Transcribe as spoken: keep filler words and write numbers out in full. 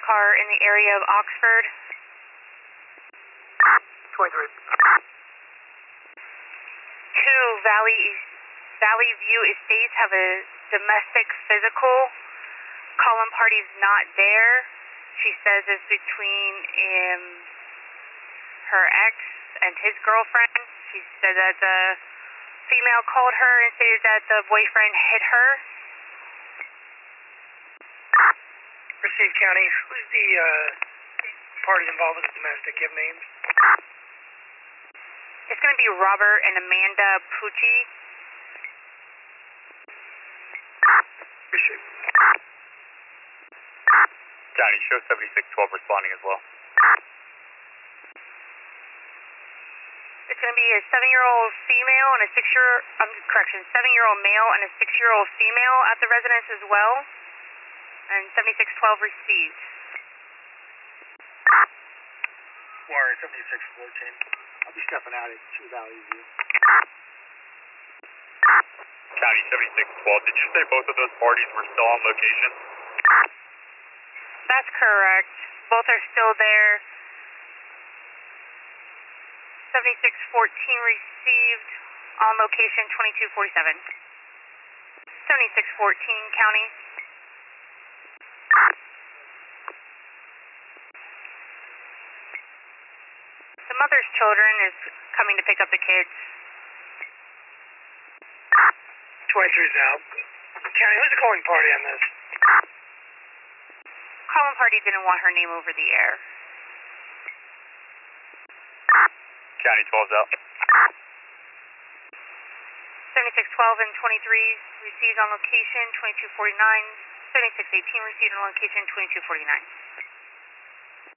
car in the area of Oxford. twenty-three. Two, Valley, Valley View Estates have a domestic physical. Calling party's not there. She says it's between um, her ex and his girlfriend. She said that the female called her and stated that the boyfriend hit her. Receive County. Who's the uh, parties involved with the domestic? You have names? It's going to be Robert and Amanda Pucci. Receive. County, show seventy-six twelve responding as well. It's going to be a seven-year-old female and a six-year, um, correction, seven-year-old male and a six-year-old female at the residence as well. And seventy-six twelve received. Warrior seventy-six fourteen. I'll be stepping out at two Valley View. County, seventy-six twelve, did you say both of those parties were still on location? That's correct. Both are still there. seventy-six fourteen received on location twenty-two forty-seven. seventy-six fourteen, County. The mother's children is coming to pick up the kids. twenty-three's out. County, who's the calling party on this? Calling party didn't want her name over the air. County, twelve's out. seventy-six twelve and twenty-three received on location twenty-two forty-nine. seventy-six eighteen received on location twenty-two forty-nine.